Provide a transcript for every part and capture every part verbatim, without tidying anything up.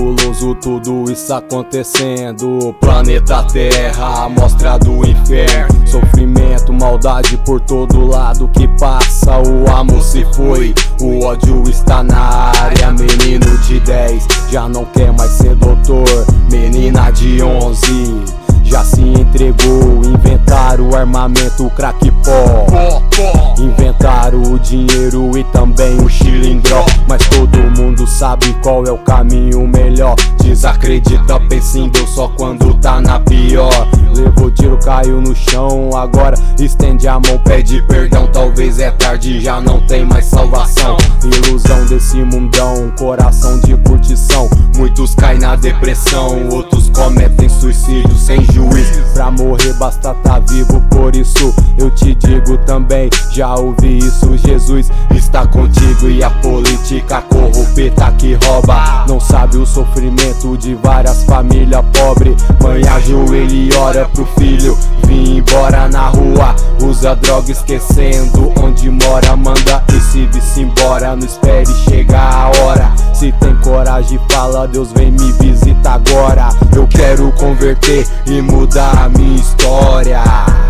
cabuloso tudo isso acontecendo. Planeta Terra, amostra do inferno. Sofrimento, maldade por todo lado que passa. O amor se foi, o ódio está na área. Menino de dez já não quer mais ser doutor. Menina de onze já se entregou. Inventaram o armamento, o crack pó. Inventaram o dinheiro e também o chilindró. Mas todo mundo sabe qual é o caminho melhor. Desacredita, pensa em Deus só quando tá na pior. Levou tiro, caiu no chão, agora estende a mão, pede perdão. Talvez é tarde, já não tem mais salvação. Ilusão desse mundão, coração de curtição. Muitos caem na depressão, outros cometem suicídio sem juiz. Pra morrer basta tá vivo, por isso eu te digo também. Já ouvi isso, Jesus está contigo. E a política corrupta que rouba não sabe o sofrimento de várias famílias pobres. Mãe ajoelha e ora pro filho vir embora na rua. Usa droga esquecendo onde mora. Manda esse vice embora, não espere chegar a hora. Se tem coragem fala, Deus vem me visitar agora. Eu quero converter e mudar a minha história.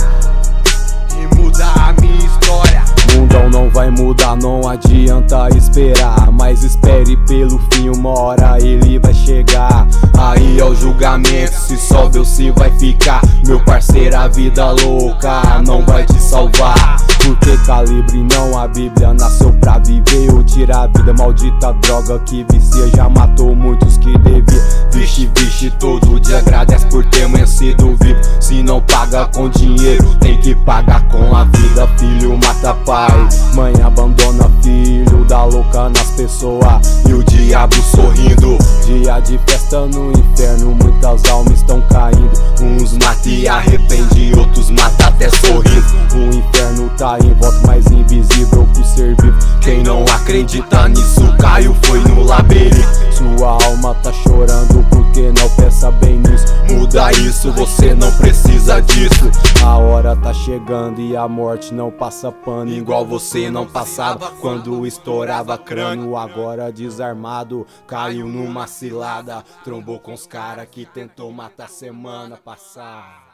E mudar a minha história. Mundão não vai mudar, não adianta esperar. Mas espere pelo fim, uma hora ele vai chegar. Aí é o julgamento, se sobe ou se vai ficar. Meu parceiro, a vida louca não vai te salvar. Porque calibre não, a Bíblia nasceu pra viver ou tirar a vida. Maldita droga que vicia, já matou muitos que devia. Vixe, vixe, todo dia agradece por ter amanhecido vivo. Se não paga com dinheiro, tem que pagar com a vida. Filho mata pai, mãe abandona filho. Dá louca nas pessoas e o diabo sorrindo. Dia de festa no inferno, muitas almas estão caindo. Uns mata e arrepende, outros mata até sorrindo. O inferno tá em volta, mas invisível pro ser vivo. Quem não acredita nisso caiu, foi no labirinto. Sua alma tá chorando porque não pensa bem nisso. Muda isso, você não precisa disso. A hora tá chegando e a morte não passa pano, igual você não passava quando estourava crânio. Agora desarmado, caiu numa cilada. Trombou com os cara que tentou matar semana passada.